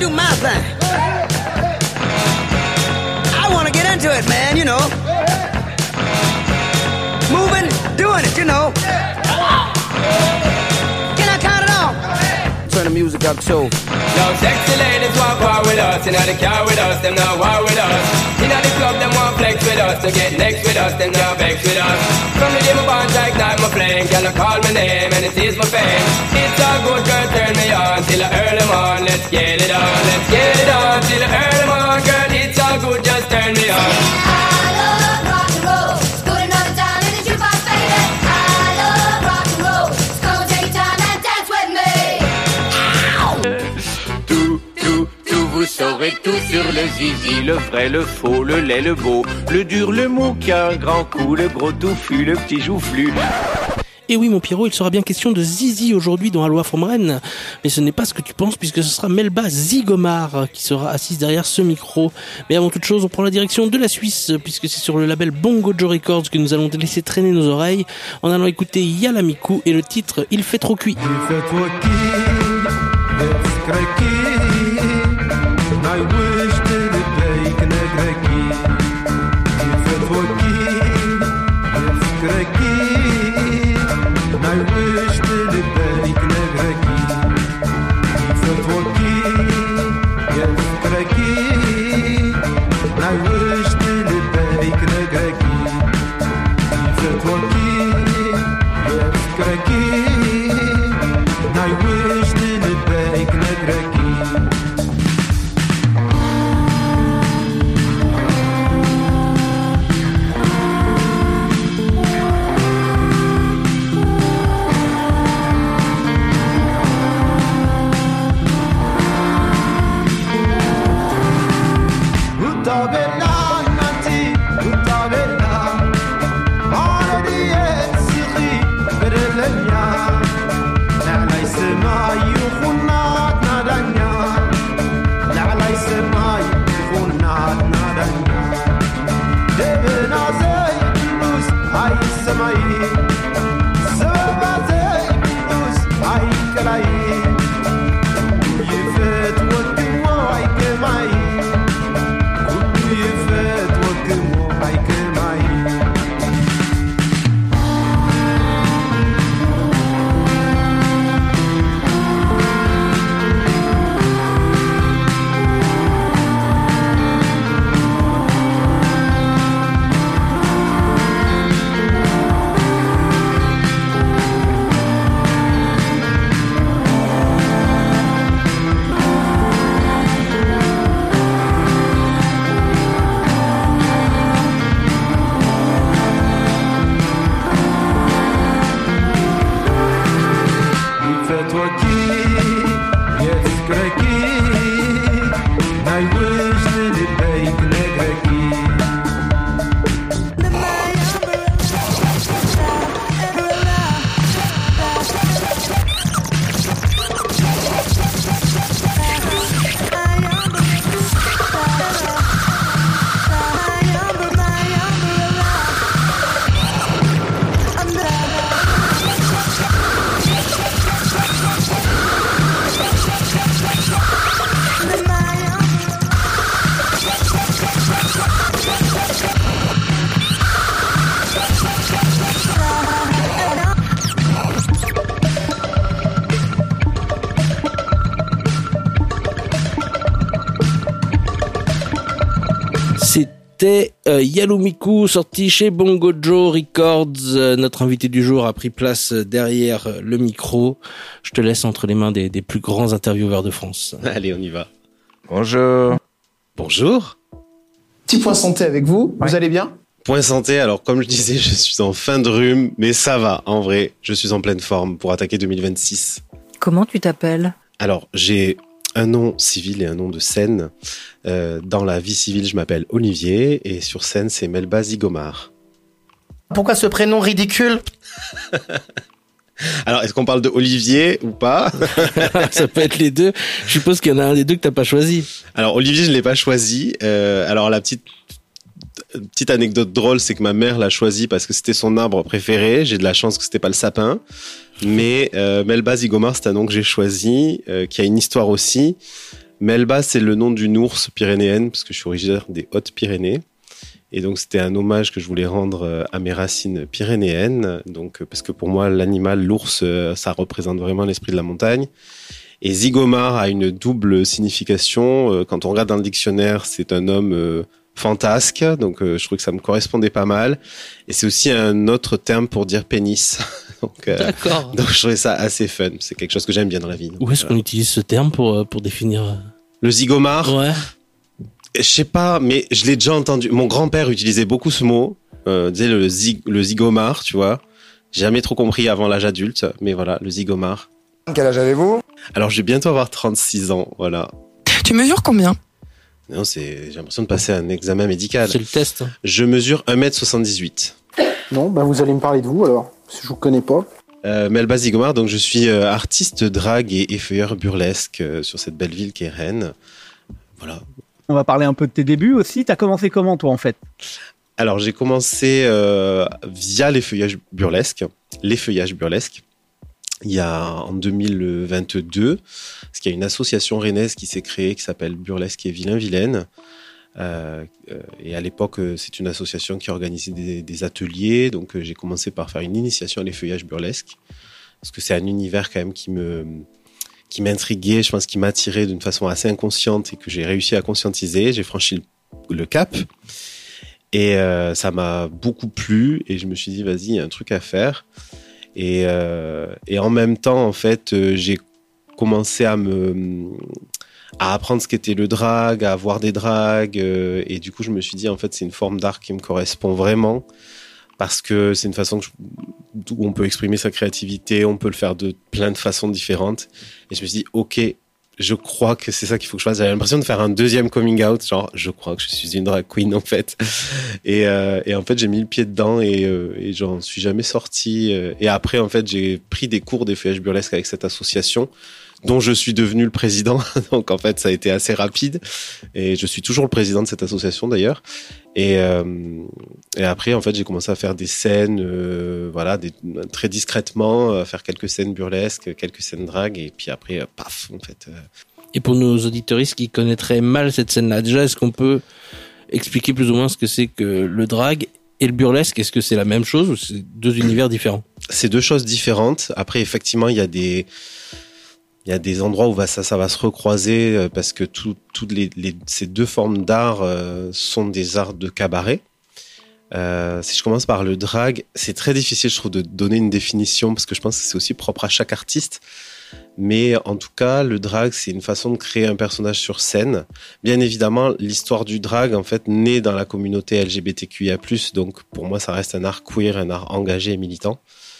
do my thing. I wanna get into it, man, you know. Moving, doing it, you know. Can I count it off? Turn the music up too. Now sexy ladies want war with us. Inna the car with us, them not war with us. Inna the club, them want flex with us. To get next with us, them not vex with us. From the day my bond like night, my flame. Girl, I call my name and it is my fame. It's a good girl, turn me on till I earn them on. Let's get it on, let's get it on till I earn them on. Girl, it's all good, just turn me on. I love rock and roll. It's good another time in the jukebox, baby. I love rock and roll. So come on, take your time and dance with me. Tout, vous saurez tout sur le zizi, le vrai, le faux, le laid, le beau, le dur, le mou qui a un grand coup, le gros touffu, le petit joufflu. Et oui, mon Pierrot, il sera bien question de zizi aujourd'hui dans Aloha from Rennes. Mais ce n'est pas ce que tu penses, puisque ce sera Melba Zigomar qui sera assise derrière ce micro. Mais avant toute chose, on prend la direction de la Suisse, puisque c'est sur le label Bongo Joe Records que nous allons laisser traîner nos oreilles en allant écouter Yalamiku et le titre Il fait trop cuit. Il fait trop C'était Yalamiku, sorti chez Bongo Joe Records. Notre invité du jour a pris place derrière le micro. Je te laisse entre les mains des plus grands intervieweurs de France. Allez, on y va. Bonjour. Bonjour. Petit point santé avec vous. Ouais. Vous allez bien? Point santé, alors comme je disais, je suis en fin de rhume, mais ça va, en vrai. Je suis en pleine forme pour attaquer 2026. Comment tu t'appelles? Alors, j'ai un nom civil et un nom de scène. Dans la vie civile, je m'appelle Olivier et sur scène, c'est Melba Zigomar. Pourquoi ce prénom ridicule? Alors, est-ce qu'on parle de Olivier ou pas? Ça peut être les deux. Je suppose qu'il y en a un des deux que t'as pas choisi. Alors, Olivier, je ne l'ai pas choisi. Alors, la petite anecdote drôle, c'est que ma mère l'a choisi parce que c'était son arbre préféré. J'ai de la chance que c'était pas le sapin. Mais Melba Zigomar, c'est un nom que j'ai choisi, qui a une histoire aussi. Melba, c'est le nom d'une ours pyrénéenne, parce que je suis originaire des Hautes-Pyrénées. Et donc, c'était un hommage que je voulais rendre à mes racines pyrénéennes. Donc, parce que pour moi, l'animal, l'ours, ça représente vraiment l'esprit de la montagne. Et Zygomar a une double signification. Quand on regarde dans le dictionnaire, c'est un homme fantasque. Donc, je trouve que ça me correspondait pas mal. Et c'est aussi un autre terme pour dire pénis. D'accord. Donc, je trouvais ça assez fun. C'est quelque chose que j'aime bien dans la vie. Où est-ce qu'on utilise ce terme pour définir Le Zygomar. Ouais. Je sais pas, mais je l'ai déjà entendu. Mon grand-père utilisait beaucoup ce mot, disait le zygomar, tu vois. J'ai jamais trop compris avant l'âge adulte, mais voilà, le zygomar. Quel âge avez-vous? Alors, je vais bientôt avoir 36 ans, voilà. Tu mesures combien? Non, j'ai l'impression de passer un examen médical. C'est le test. Je mesure 1m78. Non, bah vous allez me parler de vous alors, parce que je vous connais pas. Melba Zygomar, donc je suis artiste drague et effeuilleur burlesque sur cette belle ville qu'est Rennes. Voilà. On va parler un peu de tes débuts aussi. T'as commencé comment, toi, en fait? Alors, j'ai commencé via l'effeuillage burlesque. Il y a en 2022, parce qu'il y a une association rennaise qui s'est créée qui s'appelle Burlesque et Vilain-Vilaine. Et à l'époque, c'est une association qui organisait des ateliers. Donc, j'ai commencé par faire une initiation à l'effeuillage burlesque, parce que c'est un univers quand même qui m'intriguait, je pense, qui m'attirait d'une façon assez inconsciente et que j'ai réussi à conscientiser. J'ai franchi le cap et ça m'a beaucoup plu et je me suis dit, vas-y, il y a un truc à faire. Et en même temps, en fait, j'ai commencé à apprendre ce qu'était le drag, à avoir des dragues. Et du coup, je me suis dit, en fait, c'est une forme d'art qui me correspond vraiment. Parce que c'est une façon où on peut exprimer sa créativité, on peut le faire de plein de façons différentes. Et je me suis dit, ok, je crois que c'est ça qu'il faut que je fasse. J'avais l'impression de faire un deuxième coming out, genre, je crois que je suis une drag queen, en fait. Et en fait, j'ai mis le pied dedans et j'en suis jamais sorti. Et après, en fait, j'ai pris des cours d'effeuillage burlesque avec cette association, dont je suis devenu le président. Donc, en fait, ça a été assez rapide. Et je suis toujours le président de cette association, d'ailleurs. Et après, en fait, j'ai commencé à faire des scènes, très discrètement, à faire quelques scènes burlesques, quelques scènes drag, et puis après, paf, en fait. Et pour nos auditeuristes qui connaîtraient mal cette scène-là, déjà, est-ce qu'on peut expliquer plus ou moins ce que c'est que le drag et le burlesque? Est-ce que c'est la même chose ou c'est deux univers différents? C'est deux choses différentes. Après, effectivement, il y a des endroits où ça va se recroiser parce que ces deux formes d'art sont des arts de cabaret. Si je commence par le drag, c'est très difficile, je trouve, de donner une définition parce que je pense que c'est aussi propre à chaque artiste. Mais en tout cas, le drag, c'est une façon de créer un personnage sur scène. Bien évidemment, l'histoire du drag, en fait, naît dans la communauté LGBTQIA+. Donc, pour moi, ça reste un art queer, un art engagé et militant.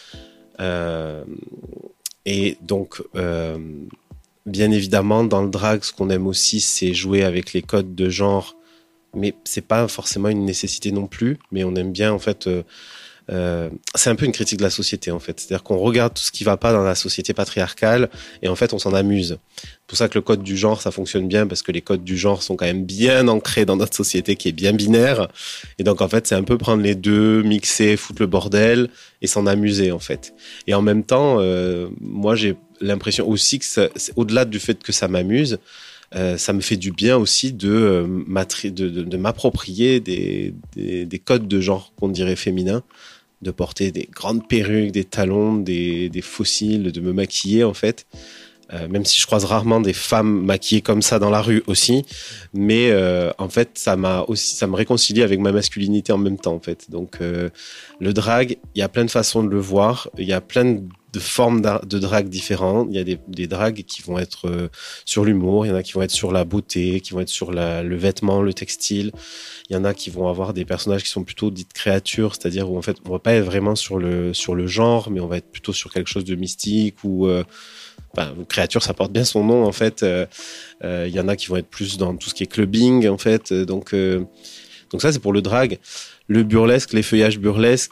Et donc, bien évidemment, dans le drag, ce qu'on aime aussi, c'est jouer avec les codes de genre. Mais c'est pas forcément une nécessité non plus. Mais on aime bien, en fait... c'est un peu une critique de la société, en fait. C'est-à-dire qu'on regarde tout ce qui va pas dans la société patriarcale et en fait, on s'en amuse. C'est pour ça que le code du genre, ça fonctionne bien parce que les codes du genre sont quand même bien ancrés dans notre société qui est bien binaire. Et donc, en fait, c'est un peu prendre les deux, mixer, foutre le bordel et s'en amuser, en fait. Et en même temps, moi, j'ai l'impression aussi que c'est au-delà du fait que ça m'amuse, ça me fait du bien aussi de m'approprier des codes de genre qu'on dirait féminins, de porter des grandes perruques, des talons, des fossiles, de me maquiller, en fait. Même si je croise rarement des femmes maquillées comme ça dans la rue aussi, mais en fait ça me réconcilie avec ma masculinité en même temps, en fait. Donc le drag, il y a plein de façons de le voir, il y a plein de formes de drag différentes. Il y a des drags qui vont être sur l'humour, il y en a qui vont être sur la beauté, qui vont être sur le vêtement, le textile. Il y en a qui vont avoir des personnages qui sont plutôt dites créatures, c'est-à-dire où en fait on va pas être vraiment sur le genre, mais on va être plutôt sur quelque chose de mystique ou créature, ça porte bien son nom, en fait. Il y en a qui vont être plus dans tout ce qui est clubbing, en fait. Donc ça, c'est pour le drag. Le burlesque, l'effeuillage burlesque,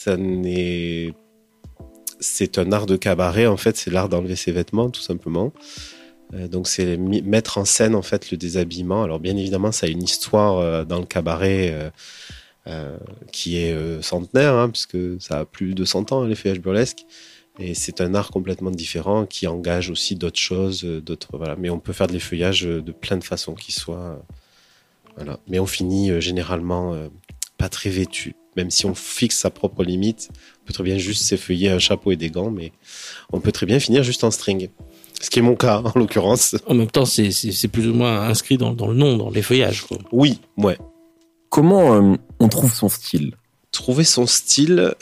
c'est un art de cabaret, en fait. C'est l'art d'enlever ses vêtements, tout simplement. Donc c'est mettre en scène, en fait, le déshabillement. Alors bien évidemment, ça a une histoire dans le cabaret qui est centenaire, hein, puisque ça a plus de 100 ans, l'effeuillage burlesque. Et c'est un art complètement différent qui engage aussi d'autres choses, voilà. Mais on peut faire de l'effeuillage de plein de façons qui soient, voilà. Mais on finit généralement pas très vêtu, même si on fixe sa propre limite. On peut très bien juste s'effeuiller un chapeau et des gants, mais on peut très bien finir juste en string. Ce qui est mon cas, en l'occurrence. En même temps, c'est plus ou moins inscrit dans le nom, dans l'effeuillage, quoi. Oui, ouais. Comment on trouve son style ? Trouver son style,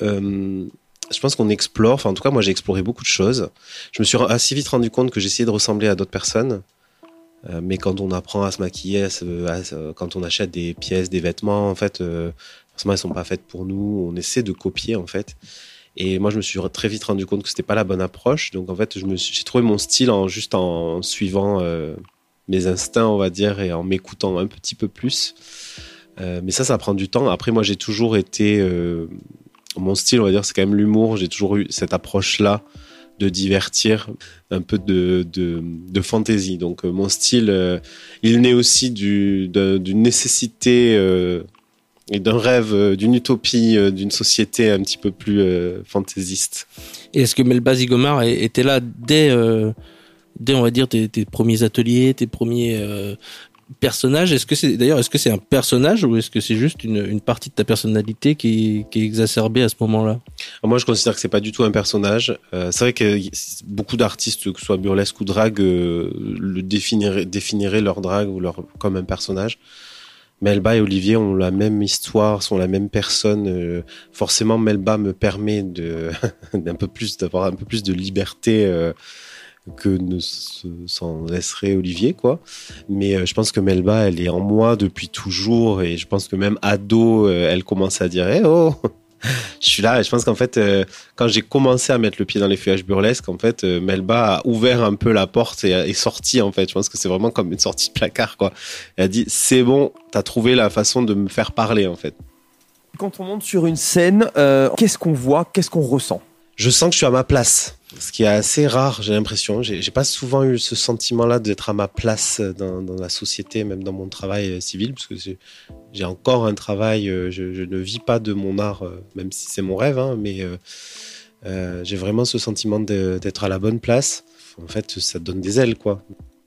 je pense qu'on explore. Enfin, en tout cas, moi, j'ai exploré beaucoup de choses. Je me suis assez vite rendu compte que j'essayais de ressembler à d'autres personnes. Mais quand on apprend à se maquiller, quand on achète des pièces, des vêtements, en fait, forcément, elles sont pas faites pour nous. On essaie de copier, en fait. Et moi, je me suis très vite rendu compte que c'était pas la bonne approche. Donc, en fait, j'ai trouvé mon style juste en suivant mes instincts, on va dire, et en m'écoutant un petit peu plus. Mais ça prend du temps. Après, moi, j'ai toujours été... mon style, on va dire, c'est quand même l'humour. J'ai toujours eu cette approche-là de divertir, un peu de fantaisie. Donc, mon style, il naît aussi d'une nécessité... et d'un rêve, d'une utopie, d'une société un petit peu plus fantaisiste. Et est-ce que Melba Zigomar était là dès on va dire tes premiers ateliers, tes premiers personnages? Est-ce que c'est un personnage ou est-ce que c'est juste une partie de ta personnalité qui est exacerbée à ce moment-là? Moi, je considère que c'est pas du tout un personnage. C'est vrai que beaucoup d'artistes, que ce soit burlesque ou drague, définiraient leur drague ou comme un personnage. Melba et Olivier ont la même histoire, sont la même personne. Forcément, Melba me permet d'avoir un peu plus de liberté que s'en laisserait Olivier, quoi. Mais je pense que Melba, elle est en moi depuis toujours, et je pense que même ado, elle commence à dire « oh, je suis là ». Et je pense qu'en fait, quand j'ai commencé à mettre le pied dans les feuillages burlesques, en fait, Melba a ouvert un peu la porte et est sortie, en fait. Je pense que c'est vraiment comme une sortie de placard, quoi. Elle a dit « c'est bon, t'as trouvé la façon de me faire parler, en fait ». Quand on monte sur une scène, qu'est-ce qu'on voit, qu'est-ce qu'on ressent ? Je sens que je suis à ma place, ce qui est assez rare, j'ai l'impression. J'ai pas souvent eu ce sentiment-là d'être à ma place dans la société, même dans mon travail civil, parce que j'ai encore un travail, je ne vis pas de mon art, même si c'est mon rêve, hein, mais j'ai vraiment ce sentiment d'être à la bonne place. En fait, ça donne des ailes, quoi.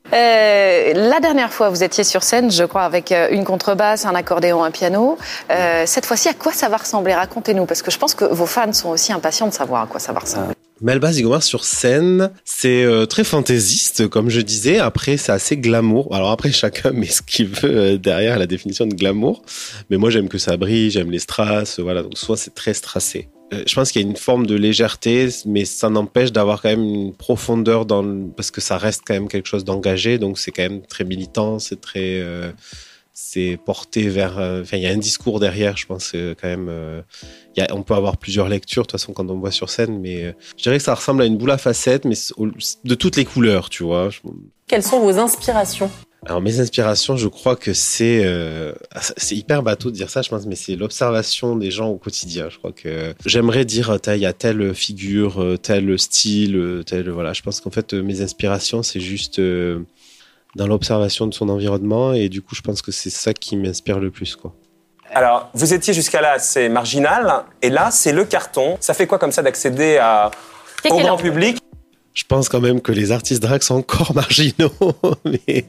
La dernière fois, vous étiez sur scène, je crois, avec une contrebasse, un accordéon, un piano. Cette fois-ci, à quoi ça va ressembler ? Racontez-nous, parce que je pense que vos fans sont aussi impatients de savoir à quoi ça va ressembler. Melba Zigomar sur scène, c'est très fantaisiste, comme je disais. Après, c'est assez glamour. Alors après, chacun met ce qu'il veut derrière la définition de glamour. Mais moi, j'aime que ça brille, j'aime les strass. Voilà, donc soit c'est très strassé. Je pense qu'il y a une forme de légèreté, mais ça n'empêche d'avoir quand même une profondeur parce que ça reste quand même quelque chose d'engagé. Donc c'est quand même très militant, c'est très... c'est porté vers... Enfin, il y a un discours derrière, je pense, quand même... on peut avoir plusieurs lectures, de toute façon, quand on voit sur scène, mais je dirais que ça ressemble à une boule à facettes, mais de toutes les couleurs, tu vois. Quelles sont vos inspirations ? Alors, mes inspirations, je crois que c'est hyper bateau de dire ça, je pense, mais c'est l'observation des gens au quotidien. Je crois que j'aimerais dire, il y a telle figure, tel style, voilà. Je pense qu'en fait, mes inspirations, c'est juste... dans l'observation de son environnement, et du coup je pense que c'est ça qui m'inspire le plus, quoi. Alors vous étiez jusqu'à là assez marginal, et là c'est le carton. Ça fait quoi comme ça d'accéder au grand public ? Je pense quand même que les artistes drag sont encore marginaux, mais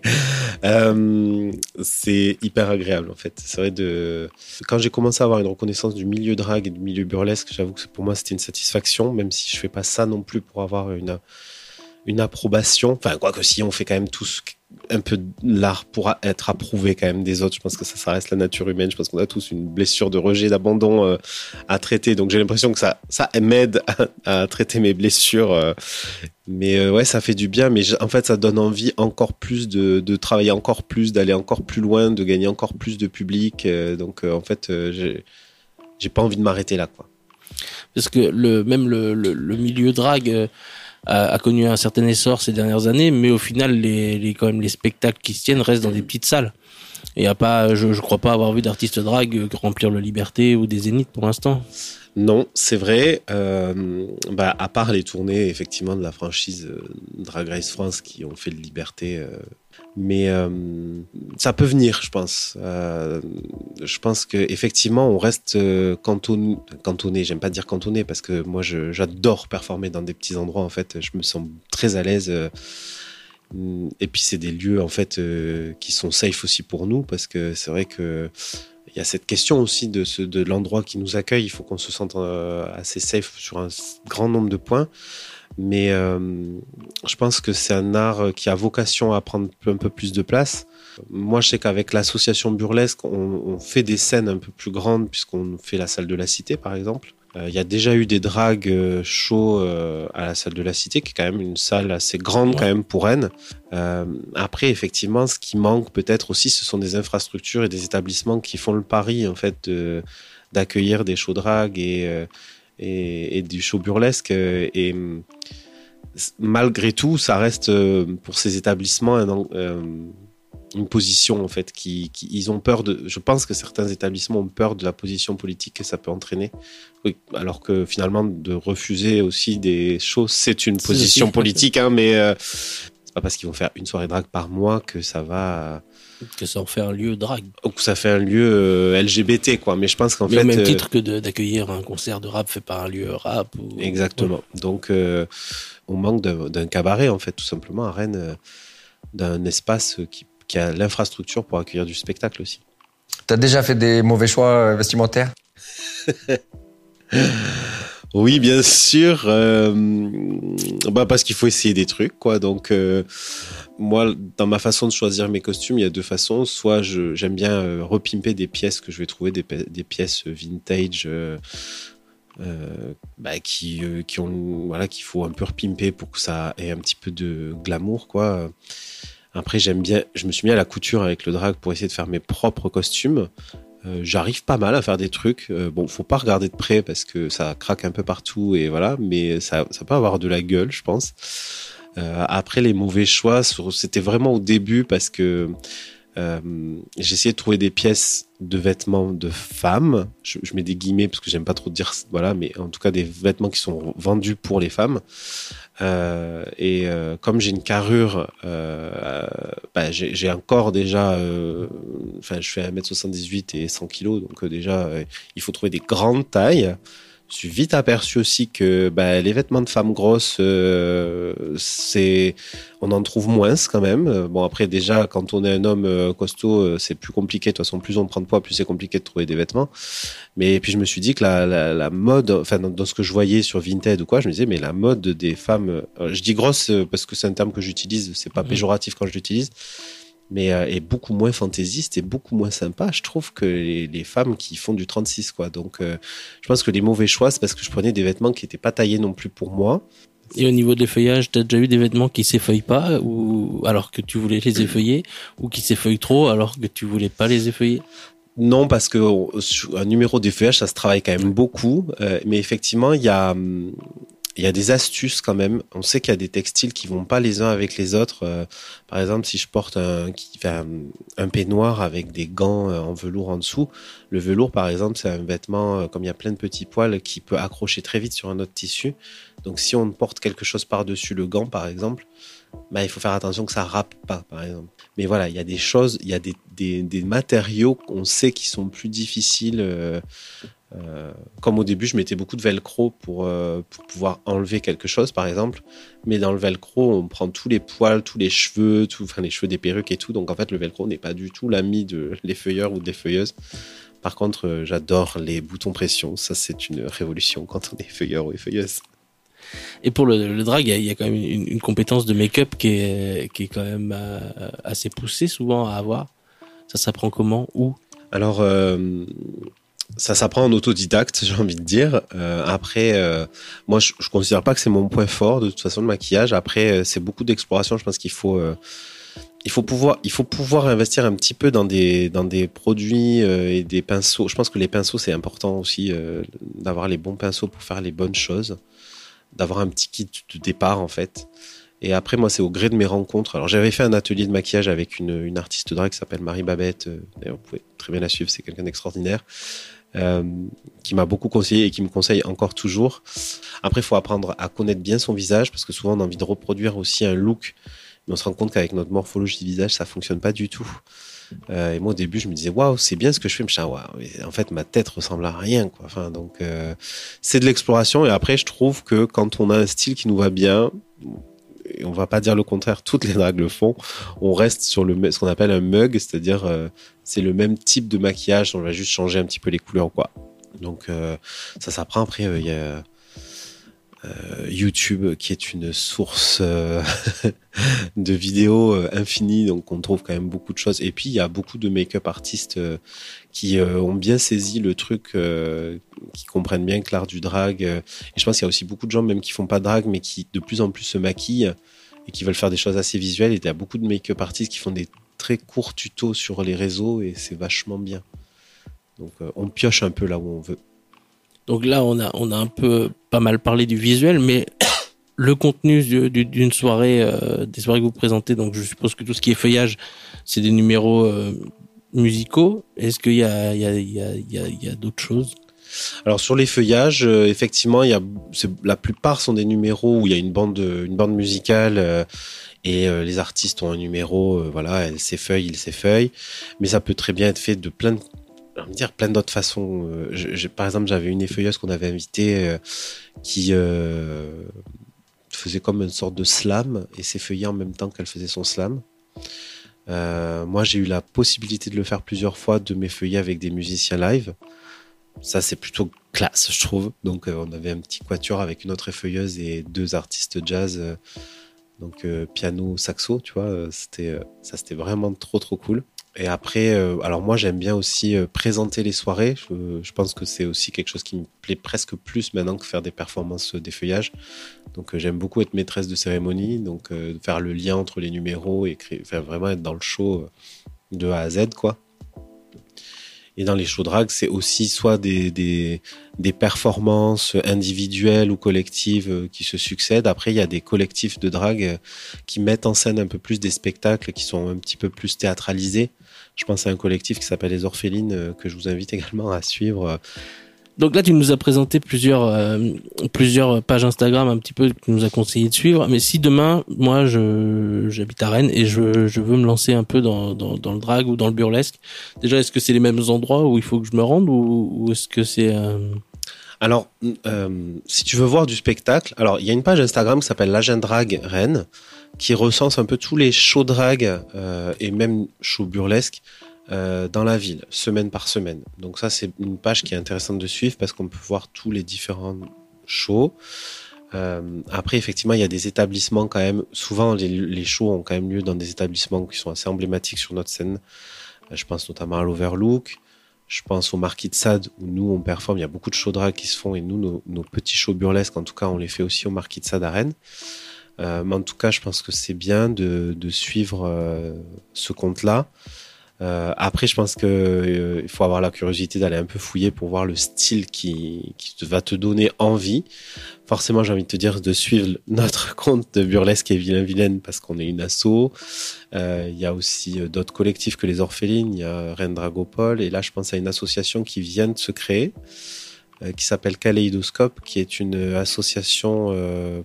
c'est hyper agréable en fait. C'est vrai, quand j'ai commencé à avoir une reconnaissance du milieu drag et du milieu burlesque, j'avoue que pour moi c'était une satisfaction, même si je fais pas ça non plus pour avoir une approbation. Enfin, quoique si, on fait quand même tous un peu de l'art pour être approuvé quand même des autres. Je pense que ça reste la nature humaine. Je pense qu'on a tous une blessure de rejet, d'abandon à traiter. Donc j'ai l'impression que ça m'aide à traiter mes blessures. Mais ouais, ça fait du bien. Mais en fait, ça donne envie encore plus de travailler encore plus, d'aller encore plus loin, de gagner encore plus de public. Donc en fait, j'ai pas envie de m'arrêter là, quoi. Parce que même le milieu drague a connu un certain essor ces dernières années, mais au final, quand même les spectacles qui se tiennent restent dans des petites salles. Et je crois pas avoir vu d'artistes drague remplir le Liberté ou des Zéniths pour l'instant. Non, c'est vrai. À part les tournées effectivement de la franchise Drag Race France qui ont fait de Liberté, mais ça peut venir, je pense. Je pense que effectivement on reste cantonné. J'aime pas dire cantonné parce que moi j'adore performer dans des petits endroits. En fait, je me sens très à l'aise. Et puis c'est des lieux en fait qui sont safe aussi pour nous parce que c'est vrai que il y a cette question aussi de l'endroit qui nous accueille. Il faut qu'on se sente assez safe sur un grand nombre de points. Mais je pense que c'est un art qui a vocation à prendre un peu plus de place. Moi, je sais qu'avec l'association Burlesque, on fait des scènes un peu plus grandes puisqu'on fait la salle de la Cité, par exemple. Il y a déjà eu des drags shows à la salle de la Cité, qui est quand même une salle assez grande quand même pour Rennes. Après, effectivement, ce qui manque peut-être aussi, ce sont des infrastructures et des établissements qui font le pari en fait d'accueillir des shows drag et du show burlesque. Et malgré tout, ça reste pour ces établissements une position en fait ils ont peur de. Je pense que certains établissements ont peur de la position politique que ça peut entraîner. Oui, alors que finalement de refuser aussi des choses, c'est une position politique, hein, mais c'est pas parce qu'ils vont faire une soirée drague par mois que ça va. Que ça en fait un lieu drague. Ou que ça fait un lieu LGBT, quoi. Mais je pense qu'en fait. Au même titre que d'accueillir un concert de rap fait par un lieu rap. Exactement. Donc, on manque d'un cabaret, en fait, tout simplement, à Rennes, d'un espace qui a l'infrastructure pour accueillir du spectacle aussi. T'as déjà fait des mauvais choix vestimentaires? Oui, bien sûr. Parce qu'il faut essayer des trucs, quoi. Donc, moi, dans ma façon de choisir mes costumes, il y a deux façons. Soit j'aime bien repimper des pièces que je vais trouver, des pièces vintage qui ont, voilà, qu'il faut un peu repimper pour que ça ait un petit peu de glamour, quoi. Après, je me suis mis à la couture avec le drag pour essayer de faire mes propres costumes. J'arrive pas mal à faire des trucs. Faut pas regarder de près parce que ça craque un peu partout et voilà, mais ça peut avoir de la gueule, je pense. Après, les mauvais choix, c'était vraiment au début parce que j'ai essayé de trouver des pièces de vêtements de femmes. Je mets des guillemets parce que j'aime pas trop dire, voilà, mais en tout cas des vêtements qui sont vendus pour les femmes. Comme j'ai une carrure, j'ai un corps déjà, je fais 1m78 et 100 kg, donc déjà il faut trouver des grandes tailles. Je suis vite aperçu aussi que les vêtements de femmes grosses, on en trouve moins quand même. Bon, après déjà quand on est un homme costaud, c'est plus compliqué. De toute façon, plus on prend de poids, plus c'est compliqué de trouver des vêtements. Mais puis je me suis dit que la mode, enfin dans ce que je voyais sur Vinted ou quoi, je me disais mais la mode des femmes, je dis grosse parce que c'est un terme que j'utilise, c'est pas péjoratif quand je l'utilise. Mais est beaucoup moins fantaisiste et beaucoup moins sympa, je trouve, que les femmes qui font du 36, quoi. Donc, je pense que les mauvais choix, c'est parce que je prenais des vêtements qui n'étaient pas taillés non plus pour moi. Et au niveau de l'effeuillage, t'as déjà eu des vêtements qui s'effeuillent pas, ou alors que tu voulais les effeuiller, ou qui s'effeuillent trop alors que tu voulais pas les effeuiller? Non, parce que un numéro d'effeuillage, ça se travaille quand même beaucoup. Mais effectivement, il y a des astuces quand même. On sait qu'il y a des textiles qui vont pas les uns avec les autres. Par exemple, si je porte un peignoir avec des gants en velours en dessous, le velours, par exemple, c'est un vêtement, comme il y a plein de petits poils, qui peut accrocher très vite sur un autre tissu. Donc, si on porte quelque chose par-dessus le gant, par exemple, il faut faire attention que ça râpe pas, par exemple. Mais voilà, il y a des choses, il y a des matériaux qu'on sait qui sont plus difficiles. Comme au début, je mettais beaucoup de velcro pour pouvoir enlever quelque chose, par exemple. Mais dans le velcro, on prend tous les poils, tous les cheveux, les cheveux des perruques et tout. Donc en fait, le velcro n'est pas du tout l'ami de l'effeuilleur ou de l'effeuilleuse. Par contre, j'adore les boutons pression. Ça, c'est une révolution quand on est effeuilleur ou effeuilleuse. Et pour le drag, il y a quand même une compétence de make-up qui est quand même assez poussée souvent à avoir. Ça s'apprend comment? Où? Alors, ça s'apprend en autodidacte, j'ai envie de dire. Après, moi, je considère pas que c'est mon point fort de toute façon le maquillage. Après, c'est beaucoup d'exploration. Je pense qu'il faut pouvoir investir un petit peu dans des produits et des pinceaux. Je pense que les pinceaux, c'est important aussi, d'avoir les bons pinceaux pour faire les bonnes choses, d'avoir un petit kit de départ en fait. Et après, moi, c'est au gré de mes rencontres. Alors, j'avais fait un atelier de maquillage avec une artiste drag qui s'appelle Marie Babette. D'ailleurs, vous pouvez très bien la suivre, c'est quelqu'un d'extraordinaire. qui m'a beaucoup conseillé et qui me conseille encore toujours. Après, il faut apprendre à connaître bien son visage parce que souvent on a envie de reproduire aussi un look, mais on se rend compte qu'avec notre morphologie du visage, ça fonctionne pas du tout. Et moi au début, je me disais waouh, c'est bien ce que je fais, mais en fait ma tête ressemble à rien, quoi. Enfin donc c'est de l'exploration et après je trouve que quand on a un style qui nous va bien, et on va pas dire le contraire, toutes les dragues le font, on reste sur ce qu'on appelle un mug, c'est-à-dire c'est le même type de maquillage, on va juste changer un petit peu les couleurs, quoi. Donc ça s'apprend. Après il y a YouTube qui est une source de vidéos infinie, donc on trouve quand même beaucoup de choses. Et puis il y a beaucoup de make-up artistes qui ont bien saisi le truc, qui comprennent bien que l'art du drag. Et je pense qu'il y a aussi beaucoup de gens même qui font pas de drag, mais qui de plus en plus se maquillent et qui veulent faire des choses assez visuelles. Et il y a beaucoup de make-up artistes qui font des très courts tutos sur les réseaux et c'est vachement bien. Donc on pioche un peu là où on veut. Donc là, on a un peu pas mal parlé du visuel, mais le contenu d'une soirée, des soirées que vous présentez, donc je suppose que tout ce qui est feuillage, c'est des numéros musicaux. Est-ce qu'il y a d'autres choses? Alors sur les feuillages, effectivement, la plupart sont des numéros où il y a une bande musicale. Et les artistes ont un numéro, voilà, elle s'effeuille, il s'effeuille, mais ça peut très bien être fait de plein d'autres façons. Par exemple, j'avais une effeuilleuse qu'on avait invitée qui faisait comme une sorte de slam et s'effeuillait en même temps qu'elle faisait son slam. Moi, j'ai eu la possibilité de le faire plusieurs fois, de m'effeuiller avec des musiciens live. Ça, c'est plutôt classe, je trouve. Donc, on avait un petit quatuor avec une autre effeuilleuse et 2 artistes jazz. Donc piano, saxo, tu vois, c'était vraiment trop cool. Et après, alors moi j'aime bien aussi présenter les soirées. Je pense que c'est aussi quelque chose qui me plaît presque plus maintenant que faire des performances d'effeuillage. Donc j'aime beaucoup être maîtresse de cérémonie, donc faire le lien entre les numéros et vraiment être dans le show de A à Z, quoi. Et dans les shows drag, c'est aussi soit des performances individuelles ou collectives qui se succèdent. Après, il y a des collectifs de drag qui mettent en scène un peu plus des spectacles qui sont un petit peu plus théâtralisés. Je pense à un collectif qui s'appelle Les Orphelines, que je vous invite également à suivre. Donc là, tu nous as présenté plusieurs pages Instagram un petit peu que tu nous as conseillé de suivre. Mais si demain, moi, j'habite à Rennes et je veux me lancer un peu dans le drag ou dans le burlesque, déjà, est-ce que c'est les mêmes endroits où il faut que je me rende ou est-ce que c'est... Alors, si tu veux voir du spectacle, alors il y a une page Instagram qui s'appelle l'Agenda Drag Rennes qui recense un peu tous les shows drag et même shows burlesques dans la ville, semaine par semaine. Donc ça, c'est une page qui est intéressante de suivre parce qu'on peut voir tous les différents shows. Après, effectivement, il y a des établissements quand même. Souvent, les shows ont quand même lieu dans des établissements qui sont assez emblématiques sur notre scène. Je pense notamment à l'Overlook. Je pense au Marquis de Sade où nous, on performe. Il y a beaucoup de shows drag qui se font et nous, nos petits shows burlesques, en tout cas, on les fait aussi au Marquis de Sade à Rennes. Mais en tout cas, je pense que c'est bien de suivre ce compte-là. Après, je pense que il faut avoir la curiosité d'aller un peu fouiller pour voir le style qui va te donner envie. Forcément, j'ai envie de te dire de suivre notre compte de burlesque et vilaine parce qu'on est une asso. Il y a aussi d'autres collectifs que les Orphelines. Il y a Rennes Dragopole et là, je pense à une association qui vient de se créer qui s'appelle Kaléidoscope, qui est une association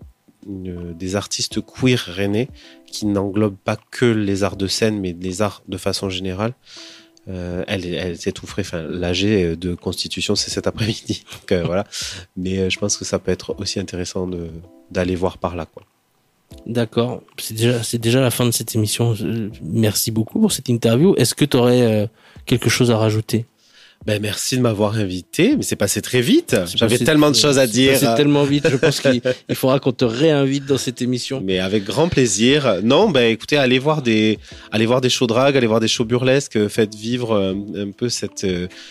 des artistes queer rennais qui n'englobe pas que les arts de scène mais les arts de façon générale. Elle s'étoufferait, enfin l'AG de constitution c'est cet après-midi donc voilà, mais je pense que ça peut être aussi intéressant d'aller voir par là, quoi. D'accord, c'est déjà la fin de cette émission. Merci beaucoup pour cette interview. Est-ce que tu aurais quelque chose à rajouter? Ben merci de m'avoir invité, mais c'est passé très vite. J'avais tellement de choses à dire. C'est tellement vite. Je pense qu'il faudra qu'on te réinvite dans cette émission. Mais avec grand plaisir. Non, ben écoutez, allez voir des shows drag, allez voir des shows burlesques, faites vivre un peu cette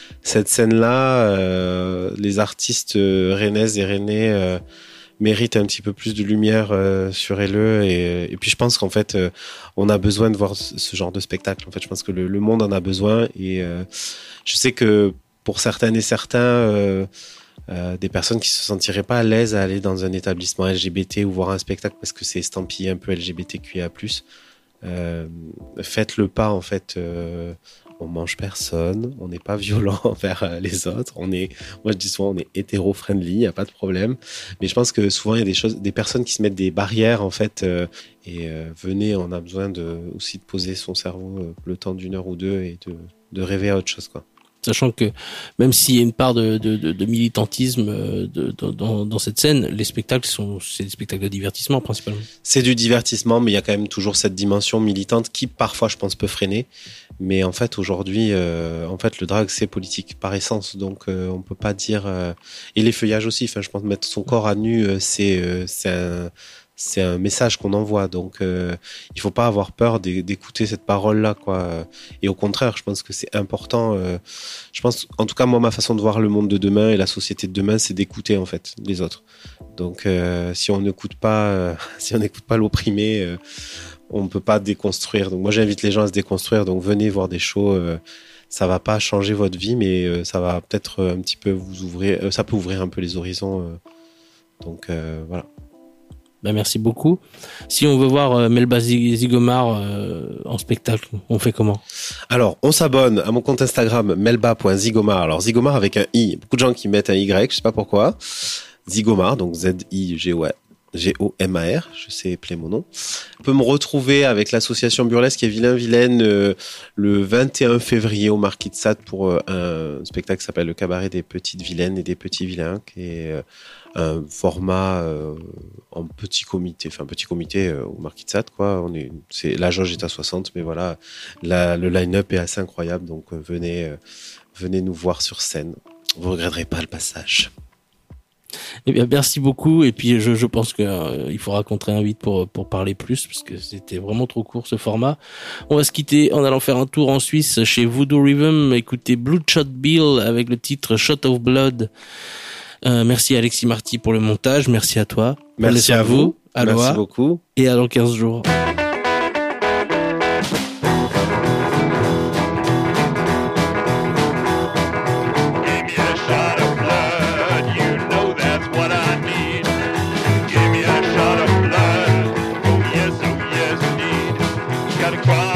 scène-là. Les artistes rennaises et rennais méritent un petit peu plus de lumière sur LE et puis je pense qu'en fait on a besoin de voir ce genre de spectacle. En fait, je pense que le monde en a besoin et je sais que pour certaines et certains des personnes qui se sentiraient pas à l'aise à aller dans un établissement LGBT ou voir un spectacle parce que c'est estampillé un peu LGBTQIA+, faites le pas en fait on mange personne, on n'est pas violent envers les autres, moi je dis souvent on est hétéro-friendly, il n'y a pas de problème, mais je pense que souvent il y a des personnes qui se mettent des barrières en fait, venez, on a besoin aussi de poser son cerveau le temps d'1 heure ou 2 et de rêver à autre chose, quoi. Sachant que même s'il y a une part de militantisme dans cette scène, les spectacles c'est des spectacles de divertissement principalement. C'est du divertissement, mais il y a quand même toujours cette dimension militante qui parfois, je pense, peut freiner. Mais en fait, aujourd'hui, le drag c'est politique par essence, donc on peut pas dire. Et les feuillages aussi. Enfin, je pense mettre son corps à nu, c'est un message qu'on envoie, donc il faut pas avoir peur d'écouter cette parole-là, quoi. Et au contraire, je pense que c'est important. Je pense, en tout cas, moi, ma façon de voir le monde de demain et la société de demain, c'est d'écouter en fait les autres. Donc, si on n'écoute pas, l'opprimé, on peut pas déconstruire. Donc, moi, j'invite les gens à se déconstruire. Donc, venez voir des shows. Ça va pas changer votre vie, mais ça va peut-être un petit peu vous ouvrir. Ça peut ouvrir un peu les horizons. Donc, voilà. Ben merci beaucoup. Si on veut voir Melba Zigomar en spectacle, on fait comment? Alors, on s'abonne à mon compte Instagram melba.zigomar. Alors, Zigomar avec un I. Beaucoup de gens qui mettent un Y, je sais pas pourquoi. Zigomar, donc Z-I-G-O-M-A-R. Je sais appeler mon nom. On peut me retrouver avec l'association burlesque et Vilain-Vilaine le 21 février au Marquis de Sade pour un spectacle qui s'appelle Le Cabaret des Petites Vilaines et des Petits Vilains, qui est un format en petit comité au Marquis de Sade, quoi. La jauge est à 60, mais voilà, le line-up est assez incroyable, donc venez nous voir sur scène. Vous regretterez pas le passage. Eh bien, merci beaucoup. Et puis, je pense que il faudra qu'on te réinvite pour parler plus, parce que c'était vraiment trop court ce format. On va se quitter en allant faire un tour en Suisse chez Voodoo Rhythm. Écoutez Bloodshot Bill avec le titre Shot of Blood. Merci à Alexis Marty pour le montage. Merci à toi. Merci à vous. Merci beaucoup. Et à dans 15 jours. Gotta cry.